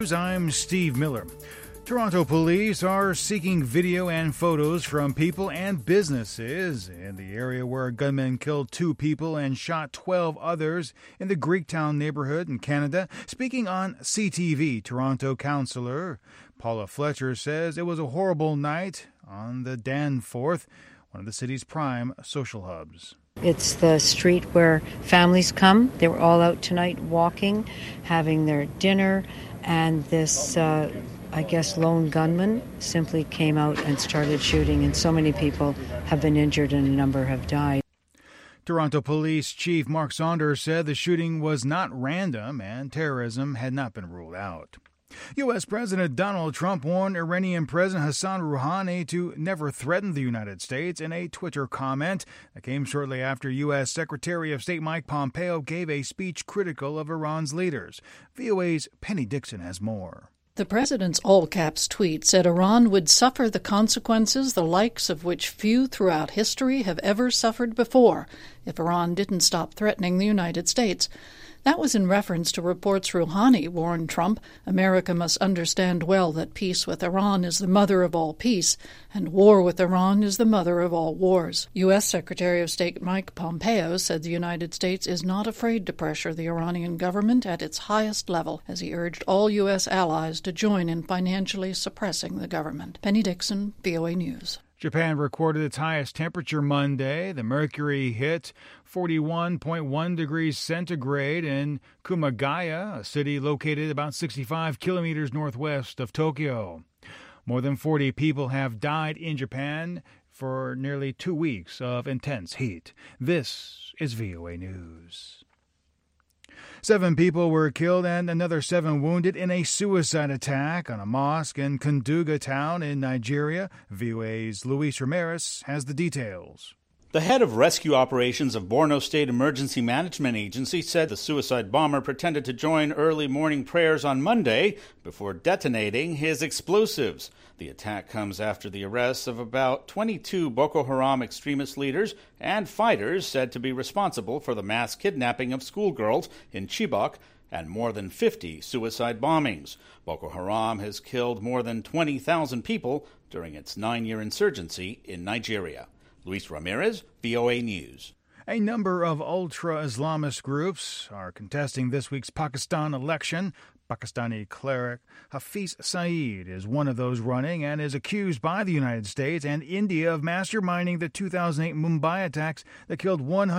I'm Steve Miller. Toronto police are seeking video and photos from people and businesses in the area where a gunman killed 2 people and shot 12 others in the Greektown neighborhood in Canada. Speaking on CTV, Toronto councillor Paula Fletcher says it was a horrible night on the Danforth, one of the city's prime social hubs. It's the street where families come. They were all out tonight walking, having their dinner, and this, lone gunman simply came out and started shooting, and so many people have been injured and a number have died. Toronto Police Chief Mark Saunders said the shooting was not random and terrorism had not been ruled out. U.S. President Donald Trump warned Iranian President Hassan Rouhani to never threaten the United States in a Twitter comment that came shortly after U.S. Secretary of State Mike Pompeo gave a speech critical of Iran's leaders. VOA's Penny Dixon has more. The president's all-caps tweet said Iran would suffer the consequences the likes of which few throughout history have ever suffered before if Iran didn't stop threatening the United States. That was in reference to reports Rouhani warned Trump America must understand well that peace with Iran is the mother of all peace, and war with Iran is the mother of all wars. U.S. Secretary of State Mike Pompeo said the United States is not afraid to pressure the Iranian government at its highest level, as he urged all U.S. allies to join in financially suppressing the government. Penny Dixon, VOA News. Japan recorded its highest temperature Monday. The mercury hit 41.1 degrees centigrade in Kumagaya, a city located about 65 kilometers northwest of Tokyo. More than 40 people have died in Japan for nearly 2 weeks of intense heat. This is VOA News. 7 people were killed and another 7 wounded in a suicide attack on a mosque in Kunduga town in Nigeria. VOA's Luis Ramirez has the details. The head of rescue operations of Borno State Emergency Management Agency said the suicide bomber pretended to join early morning prayers on Monday before detonating his explosives. The attack comes after the arrests of about 22 Boko Haram extremist leaders and fighters said to be responsible for the mass kidnapping of schoolgirls in Chibok and more than 50 suicide bombings. Boko Haram has killed more than 20,000 people during its 9-year insurgency in Nigeria. Luis Ramirez, VOA News. A number of ultra-Islamist groups are contesting this week's Pakistan election. Pakistani cleric Hafiz Saeed is one of those running and is accused by the United States and India of masterminding the 2008 Mumbai attacks that killed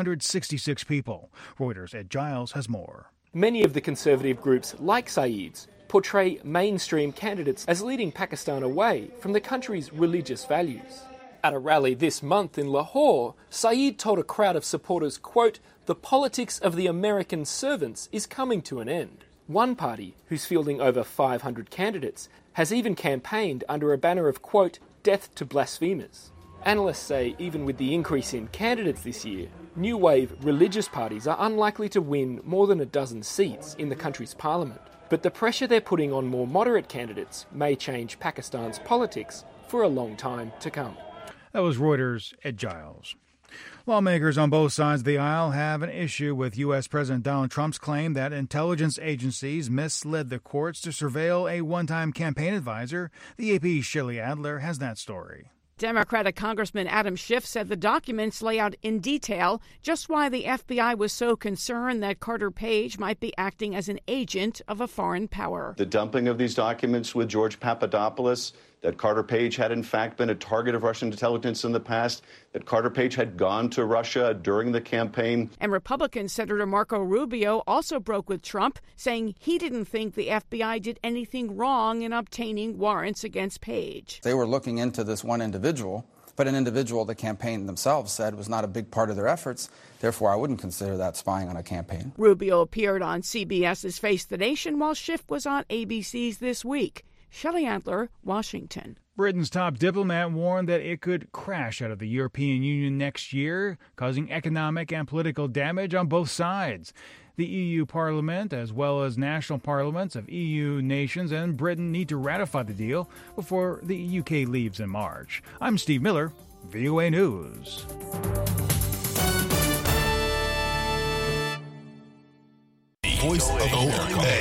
166 people. Reuters' Ed Giles has more. Many of the conservative groups, like Saeed's, portray mainstream candidates as leading Pakistan away from the country's religious values. At a rally this month in Lahore, Saeed told a crowd of supporters, quote, "The politics of the American servants is coming to an end." One party, who's fielding over 500 candidates, has even campaigned under a banner of, quote, "death to blasphemers." Analysts say even with the increase in candidates this year, new wave religious parties are unlikely to win more than a dozen seats in the country's parliament. But the pressure they're putting on more moderate candidates may change Pakistan's politics for a long time to come. That was Reuters' Ed Giles. Lawmakers on both sides of the aisle have an issue with U.S. President Donald Trump's claim that intelligence agencies misled the courts to surveil a one-time campaign advisor. The AP's Shelley Adler has that story. Democratic Congressman Adam Schiff said the documents lay out in detail just why the FBI was so concerned that Carter Page might be acting as an agent of a foreign power. The dumping of these documents with George Papadopoulos, that Carter Page had in fact been a target of Russian intelligence in the past, that Carter Page had gone to Russia during the campaign. And Republican Senator Marco Rubio also broke with Trump, saying he didn't think the FBI did anything wrong in obtaining warrants against Page. They were looking into this one individual, but an individual the campaign themselves said was not a big part of their efforts. Therefore, I wouldn't consider that spying on a campaign. Rubio appeared on CBS's Face the Nation while Schiff was on ABC's This Week. Shelley Adler, Washington. Britain's top diplomat warned that it could crash out of the European Union next year, causing economic and political damage on both sides. The EU Parliament, as well as national parliaments of EU nations and Britain, need to ratify the deal before the UK leaves in March. I'm Steve Miller, VOA News. Voice of America.